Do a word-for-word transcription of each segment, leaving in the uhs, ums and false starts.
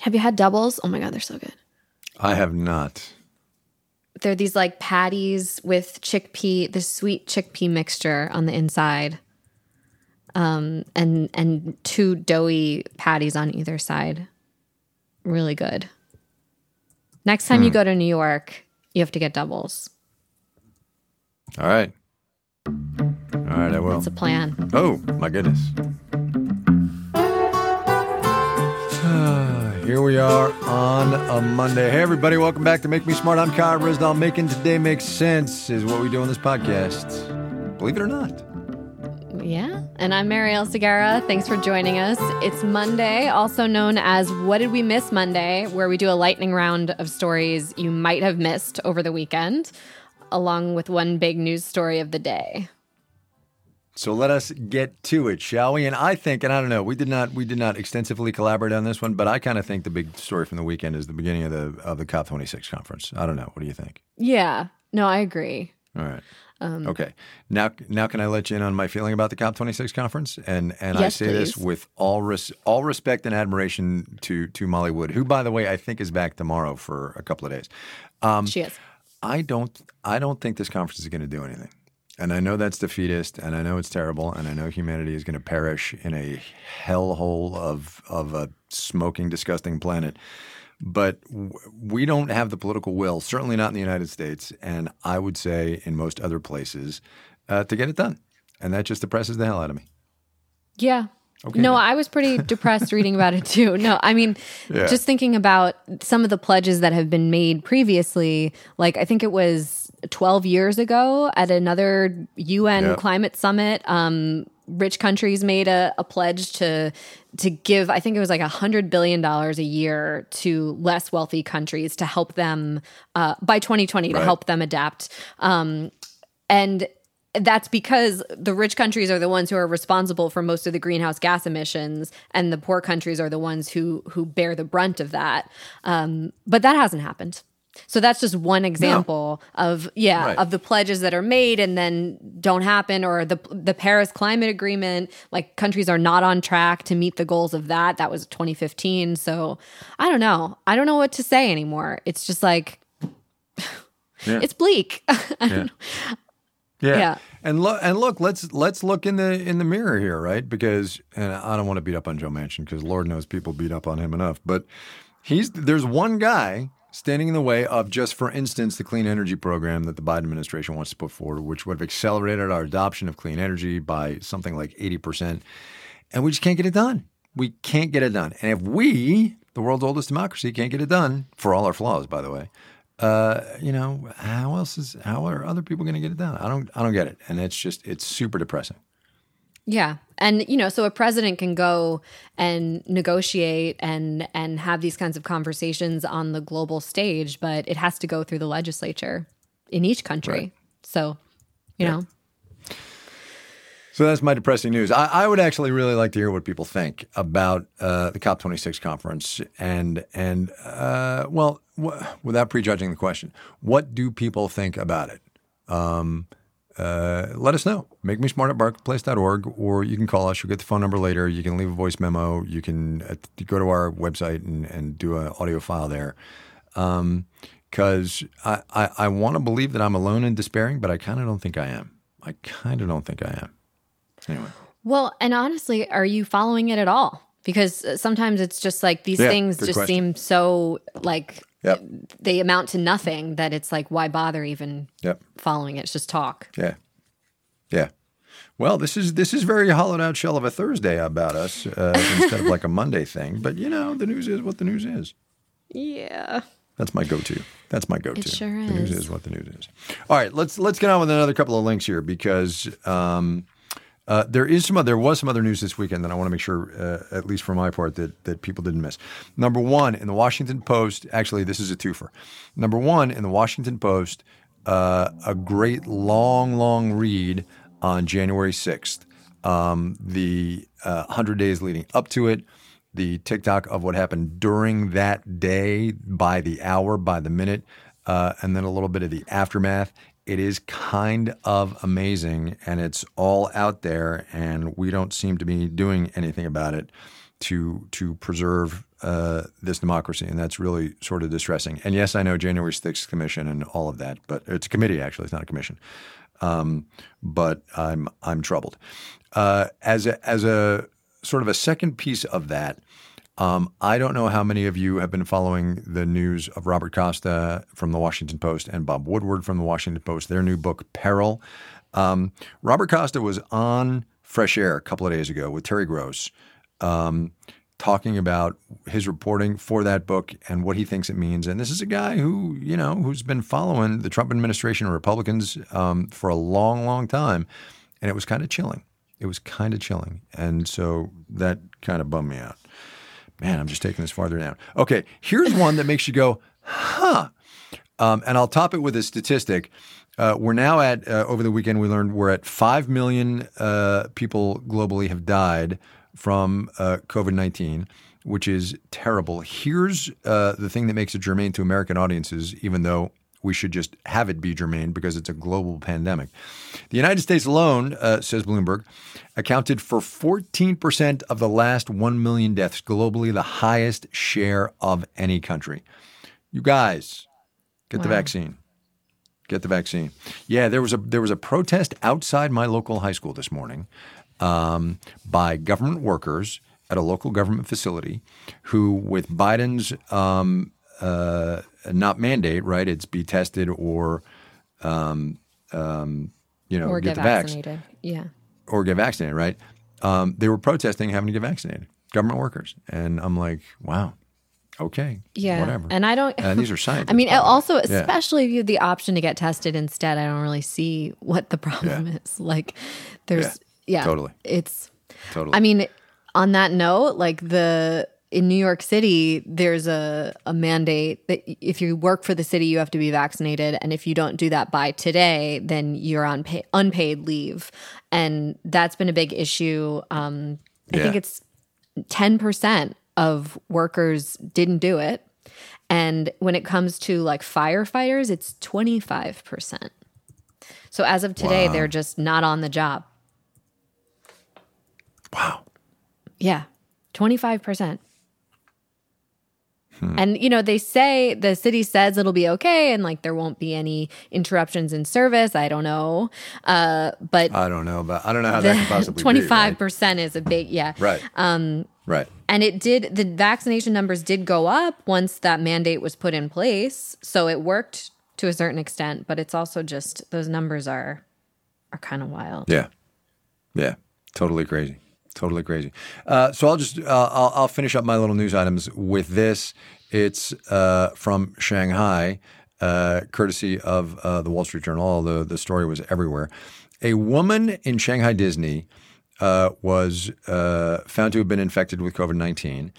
Have you had doubles? Oh my God, they're so good. I have not. They're these like patties with chickpea, this sweet chickpea mixture on the inside. Um, and and two doughy patties on either side. Really good. Next time mm. you go to New York, you have to get doubles. All right. All right, I will. That's a plan. Oh, my goodness. Here we are on a Monday. Hey, everybody, welcome back to Make Me Smart. I'm Kyle Rizdal. Making Today Make Sense is what we do on this podcast. Believe it or not. Yeah, and I'm Marielle Segarra. Thanks for joining us. It's Monday, also known as What Did We Miss Monday, where we do a lightning round of stories you might have missed over the weekend, along with one big news story of the day. So let us get to it, shall we? And I think, and I don't know, we did not we did not extensively collaborate on this one, but I kind of think the big story from the weekend is the beginning of the of the COP twenty-six conference. I don't know. What do you think? Yeah. No, I agree. All right. Um, okay. Now, now can I let you in on my feeling about the COP twenty-six conference? And and yes, I say please. this with all res- all respect and admiration to to Molly Wood, who, by the way, I think is back tomorrow for a couple of days. Um, she is. I don't I don't think this conference is going to do anything. And I know that's defeatist, and I know it's terrible, and I know humanity is going to perish in a hellhole of of a smoking, disgusting planet. But w- we don't have the political will, certainly not in the United States, and I would say in most other places, uh, to get it done. And that just depresses the hell out of me. Yeah. Okay, no, then. I was pretty depressed reading about it too. No, I mean, yeah. just thinking about some of the pledges that have been made previously, like I think it was twelve years ago at another U N yep. climate summit, um, rich countries made a, a pledge to to give, I think it was like one hundred billion dollars a year to less wealthy countries to help them uh, by twenty twenty, right. to help them adapt. Um, and that's because the rich countries are the ones who are responsible for most of the greenhouse gas emissions, and the poor countries are the ones who who bear the brunt of that. Um, but that hasn't happened. So that's just one example no. of yeah right. of the pledges that are made and then don't happen, or the the Paris Climate Agreement. Like countries are not on track to meet the goals of that. That was twenty fifteen. So I don't know. I don't know what to say anymore. It's just like yeah. it's bleak. I yeah. don't know. Yeah. yeah. And look and look, let's let's look in the in the mirror here, right? Because and I don't want to beat up on Joe Manchin because Lord knows people beat up on him enough. But he's there's one guy standing in the way of, just for instance, the clean energy program that the Biden administration wants to put forward, which would have accelerated our adoption of clean energy by something like eighty percent. And we just can't get it done. We can't get it done. And if we, the world's oldest democracy, can't get it done, for all our flaws, by the way, Uh, you know, how else is how are other people going to get it done? I don't, I don't get it, and it's just it's super depressing. Yeah, and you know, so a president can go and negotiate and and have these kinds of conversations on the global stage, but it has to go through the legislature in each country. Right. So, you yeah. know. So that's my depressing news. I, I would actually really like to hear what people think about uh, the COP twenty-six conference, and and uh, well, w- without prejudging the question, what do people think about it? Um, uh, let us know. Make me smart at marketplace dot org, or you can call us. You'll get the phone number later. You can leave a voice memo. You can uh, go to our website and, and do an audio file there. Because um, I, I, I want to believe that I'm alone in despairing, but I kind of don't think I am. I kind of don't think I am. Anyway. Well, and honestly, are you following it at all? Because sometimes it's just like these yeah, things just question. seem so like yep. they amount to nothing that it's like, why bother even yep. following it? It's just talk. Yeah. Yeah. Well, this is this is very hollowed out shell of a Thursday about us uh, instead of like a Monday thing. But, you know, the news is what the news is. Yeah. That's my go-to. That's my go-to. It sure the news is. is what the news is. All right, let's let's get on with another couple of links here because um, uh, there is some there was some other news this weekend that I want to make sure, uh, at least for my part, that that people didn't miss. Number one, in the Washington Post, actually this is a twofer. Number one, in the Washington Post, uh, a great long, long read on January sixth, um, the uh, one hundred days leading up to it, the TikTok of what happened during that day, by the hour, by the minute, uh, and then a little bit of the aftermath. It is kind of amazing, and it's all out there, and we don't seem to be doing anything about it to to preserve uh, this democracy, and that's really sort of distressing. And yes, I know January sixth Commission and all of that, but it's a committee actually, it's not a commission. Um, but I'm I'm troubled. Uh, as a as a sort of a second piece of that, um, I don't know how many of you have been following the news of Robert Costa from the Washington Post and Bob Woodward from the Washington Post, their new book, Peril. Um, Robert Costa was on Fresh Air a couple of days ago with Terry Gross, um, talking about his reporting for that book and what he thinks it means. And this is a guy who, you know, who's been following the Trump administration and Republicans um, for a long, long time. And it was kind of chilling. It was kind of chilling. And so that kind of bummed me out. Man, I'm just taking this farther down. Okay, here's one that makes you go, huh. Um, and I'll top it with a statistic. Uh, we're now at, uh, over the weekend we learned we're at five million uh, people globally have died from uh, COVID nineteen, which is terrible. Here's uh, the thing that makes it germane to American audiences, even though we should just have it be germane because it's a global pandemic. The United States alone, uh, says Bloomberg, accounted for fourteen percent of the last one million deaths globally, the highest share of any country. You guys, get wow. the vaccine. Get the vaccine. Yeah, there was a there was a protest outside my local high school this morning um, by government workers at a local government facility who, with Biden's um, uh, not mandate, right? It's be tested or, um, um, you know, or get, get the vaccinated. Vax, yeah, or get vaccinated, right? Um, they were protesting having to get vaccinated, government workers, and I'm like, wow. Okay. Yeah. Whatever. And I don't. And these are scientists. I mean, probably. also, Yeah. especially if you have the option to get tested instead, I don't really see what the problem Yeah. is. Like, there's, yeah, Yeah. Totally. It's, Totally. I mean, on that note, like the, in New York City, there's a, a mandate that if you work for the city, you have to be vaccinated. And if you don't do that by today, then you're on pay, unpaid leave. And that's been a big issue. Um, I Yeah. think it's ten percent of workers didn't do it. And when it comes to like firefighters, it's twenty-five percent. So as of today, Wow. they're just not on the job. Wow. Yeah, twenty-five percent. Hmm. And, you know, they say, the city says it'll be okay and like there won't be any interruptions in service. I don't know. Uh, but I don't know about, I don't know how that could possibly twenty-five percent be. is a big, yeah. Right. Um, right. And it did, the vaccination numbers did go up once that mandate was put in place. So it worked to a certain extent, but it's also just, those numbers are, are kind of wild. Yeah. Yeah. Totally crazy. Totally crazy. Uh, so I'll just, uh, I'll, I'll finish up my little news items with this. It's uh, from Shanghai, uh, courtesy of uh, the Wall Street Journal, although the story was everywhere. A woman in Shanghai Disney Uh, was uh, found to have been infected with COVID nineteen.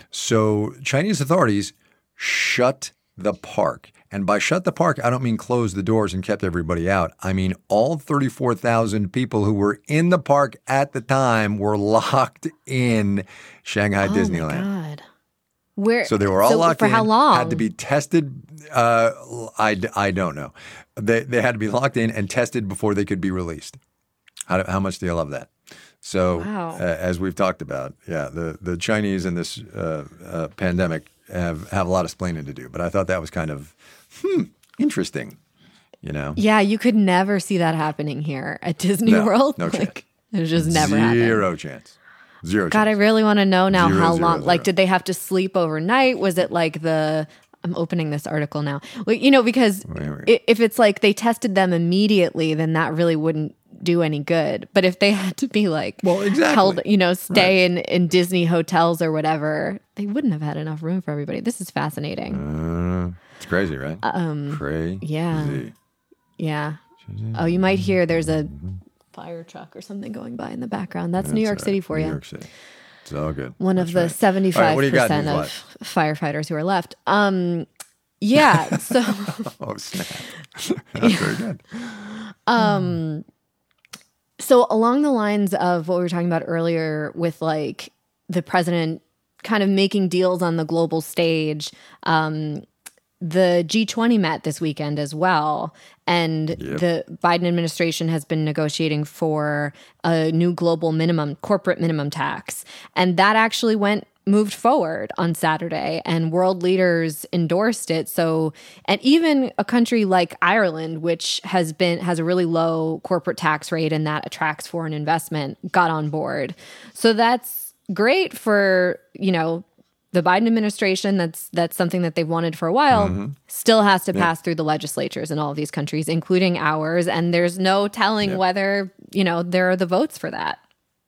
So Chinese authorities shut the park. And by shut the park, I don't mean close the doors and kept everybody out. I mean all thirty-four thousand people who were in the park at the time were locked in Shanghai oh Disneyland. My God. Where, so they were all so locked for in. How long? Had to be tested. Uh, I, I don't know. They, they had to be locked in and tested before they could be released. How, how much do you love that? So wow. uh, as we've talked about, yeah, the, the Chinese in this uh, uh, pandemic have, have a lot of explaining to do. But I thought that was kind of, hmm, interesting, you know? Yeah, you could never see that happening here at Disney no, World. No like, chance. It just never happened. Zero chance. Zero God, chance. I really want to know now Zero, how zero, long. zero. Like, did they have to sleep overnight? Was it like the... I'm opening this article now. Well, you know, because Wait, wait. if it's like they tested them immediately, then that really wouldn't do any good. But if they had to be like well, exactly. held, you know, stay right. in, in Disney hotels or whatever, they wouldn't have had enough room for everybody. This is fascinating. Uh, it's crazy, right? Um, crazy. Yeah. Yeah. Oh, you might hear there's a fire truck or something going by in the background. That's, That's New York right. City for New you. New York City. It's all good. One That's of the right. seventy-five percent right, of firefighters who are left. Um, yeah. So. oh, snap. That's very good. Um, so along the lines of what we were talking about earlier with like the president kind of making deals on the global stage, um, the G twenty met this weekend as well. And Yep. the Biden administration has been negotiating for a new global minimum, corporate minimum tax. And that actually went moved forward on Saturday, and world leaders endorsed it. So, and even a country like Ireland, which has been has a really low corporate tax rate and that attracts foreign investment, got on board. So that's great for, you know, the Biden administration. That's that's something that they've wanted for a while. Mm-hmm. Still has to pass yeah. through the legislatures in all of these countries, including ours, and there's no telling yeah. whether, you know, there are the votes for that.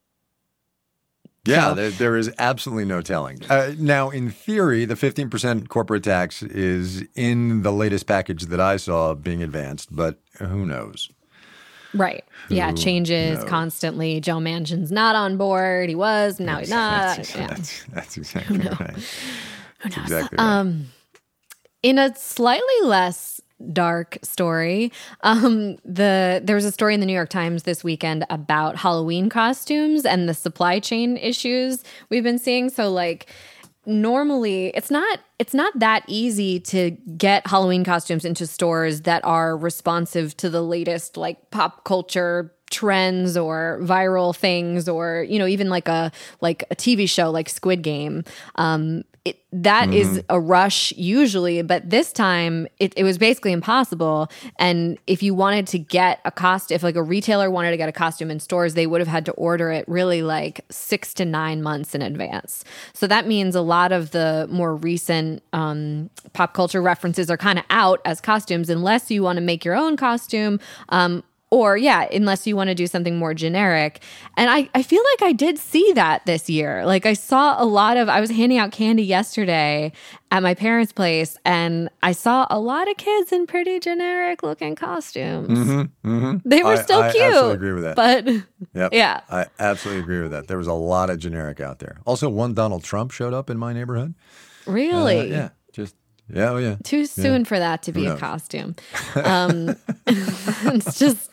Yeah, so. there, there is absolutely no telling. Uh, now, in theory, the fifteen percent corporate tax is in the latest package that I saw being advanced, but who knows? Right. Who yeah, it changes knows? constantly. Joe Manchin's not on board. He was, now he's not. That's, yeah. that's, that's exactly right. Who knows? Exactly right. Um, in a slightly less dark story, um, the there was a story in the New York Times this weekend about Halloween costumes and the supply chain issues we've been seeing. So, like, normally it's not it's not that easy to get Halloween costumes into stores that are responsive to the latest, like, pop culture trends or viral things, or, you know, even like a like a T V show like Squid Game. Um, it, that mm-hmm. is a rush usually, but this time it, it was basically impossible. And if you wanted to get a costume, if like a retailer wanted to get a costume in stores, they would have had to order it really like six to nine months in advance. So that means a lot of the more recent um, pop culture references are kind of out as costumes, unless you want to make your own costume. Um, Or, yeah, unless you want to do something more generic. And I, I feel like I did see that this year. Like, I saw a lot of, I was handing out candy yesterday at my parents' place, and I saw a lot of kids in pretty generic looking costumes. Mm-hmm, mm-hmm. They were I, still I cute. I absolutely agree with that. But, yep, yeah. I absolutely agree with that. There was a lot of generic out there. Also, one Donald Trump showed up in my neighborhood. Really? Uh, yeah, just... Yeah, oh yeah. Too soon yeah. for that to be a costume. Um, it's just,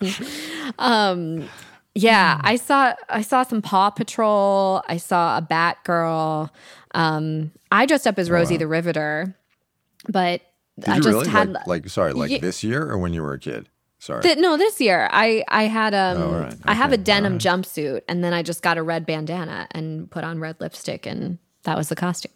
um, yeah. I saw I saw some Paw Patrol. I saw a Batgirl. Um, I dressed up as Rosie oh, wow. the Riveter, but Did I you just really? had like, like sorry, like yeah, this year or when you were a kid? Sorry. Th- no, this year. I I had um oh, right. okay. I have a denim right. jumpsuit, and then I just got a red bandana and put on red lipstick, and that was the costume.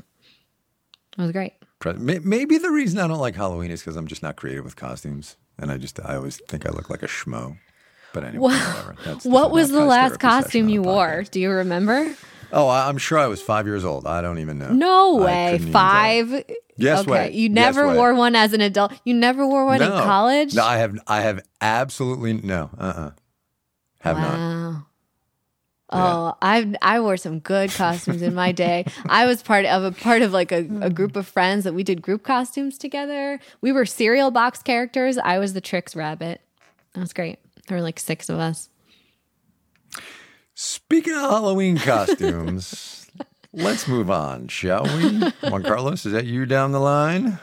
It was great. Maybe the reason I don't like Halloween is because I'm just not creative with costumes, and I just I always think I look like a schmo. But anyway, well, whatever. That's, what was the last costume you wore? Do you remember? Oh, I'm sure I was five years old. I don't even know. No way, five. Yes, okay. way. You never yes, wore way. one as an adult. You never wore one no. in college. No, I have. I have absolutely no. Uh. Uh-uh. Have wow. not. Oh, I I wore some good costumes in my day. I was part of a part of like a, a group of friends that we did group costumes together. We were cereal box characters. I was the Trix Rabbit. That was great. There were like six of us. Speaking of Halloween costumes, let's move on, shall we? Juan Carlos, is that you down the line?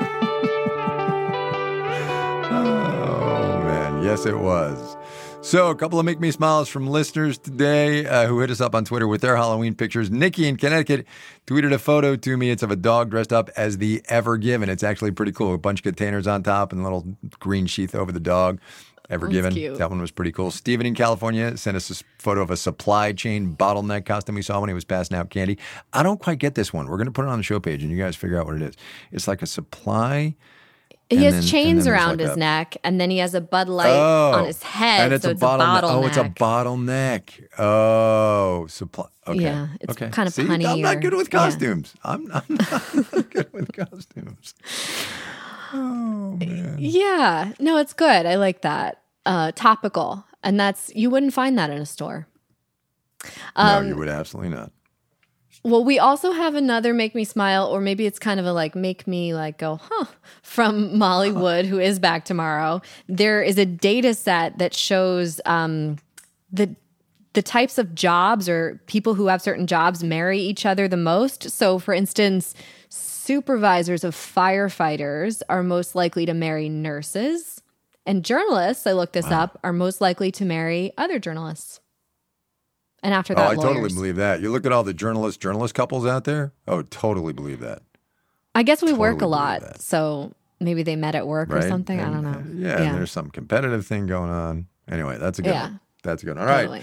Oh, man. Yes, it was. So a couple of Make Me Smiles from listeners today uh, who hit us up on Twitter with their Halloween pictures. Nikki in Connecticut tweeted a photo to me. It's of a dog dressed up as the Ever Given. It's actually pretty cool. A bunch of containers on top and a little green sheath over the dog. Ever Given. That one was pretty cool. Steven in California sent us a photo of a supply chain bottleneck costume we saw when he was passing out candy. I don't quite get this one. We're going to put it on the show page and you guys figure out what it is. It's like a supply... He has then, chains around like his a, neck, and then he has a Bud Light oh, on his head, and it's so a it's bottle, a bottleneck. Oh, it's a bottleneck. Oh, supply. Okay. Yeah, it's okay. kind of See, punny. I'm not or, good with costumes. Yeah. I'm, I'm not good with costumes. Oh, man. Yeah. No, it's good. I like that. Uh, topical. And that's, you wouldn't find that in a store. Um, no, you would absolutely not. Well, we also have another Make Me Smile, or maybe it's kind of a like make me like go, huh, from Molly Wood, who is back tomorrow. There is a data set that shows um, the the types of jobs or people who have certain jobs marry each other the most. So, for instance, supervisors of firefighters are most likely to marry nurses, and journalists, I looked this wow. up, are most likely to marry other journalists. And after that, oh, I lawyers. totally believe that. You look at all the journalist journalist couples out there. Oh, totally believe that. I guess we totally work a lot, so maybe they met at work right? or something. And, I don't know. Uh, yeah, yeah. And there's some competitive thing going on. Anyway, that's a good yeah. one. That's a good one. All totally. right.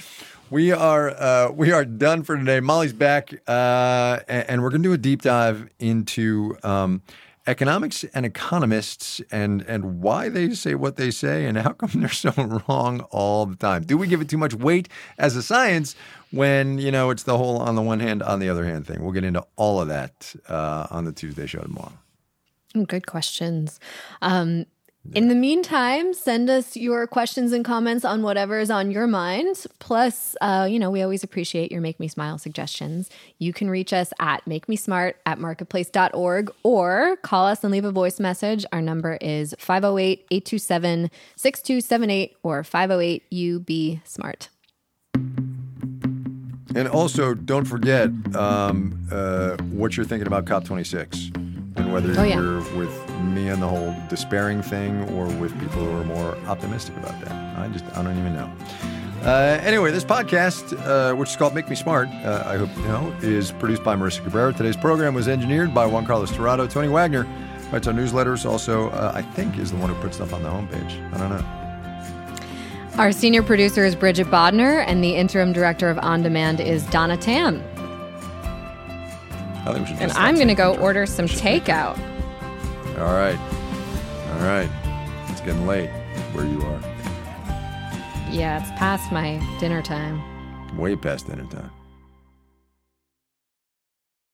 We are uh, we are done for today. Molly's back, uh, and, and we're going to do a deep dive into um, economics and economists and and why they say what they say and how come they're so wrong all the time. Do we give it too much weight as a science when, you know, it's the whole on the one hand, on the other hand thing? We'll get into all of that uh, on the Tuesday show tomorrow. Good questions. Um, in the meantime, send us your questions and comments on whatever is on your mind. Plus, uh, you know, we always appreciate your Make Me Smile suggestions. You can reach us at makemesmart at marketplace dot org or call us and leave a voice message. Our number is five oh eight, eight two seven, six two seven eight or five oh eight U B SMART. And also, don't forget um, uh, what you're thinking about COP twenty-six and whether oh, yeah. you're with me on the whole despairing thing or with people who are more optimistic about that. I just, I don't even know. Uh, anyway, this podcast, uh, which is called Make Me Smart, uh, I hope you know, is produced by Marissa Cabrera. Today's program was engineered by Juan Carlos Torrado. Tony Wagner writes our newsletters. Also, uh, I think, is the one who puts stuff on the homepage. I don't know. Our senior producer is Bridget Bodner, and the interim director of On Demand is Donna Tam. I think we should and I'm going to go order some takeout. All right. All right. It's getting late where you are. Yeah, it's past my dinner time. Way past dinner time.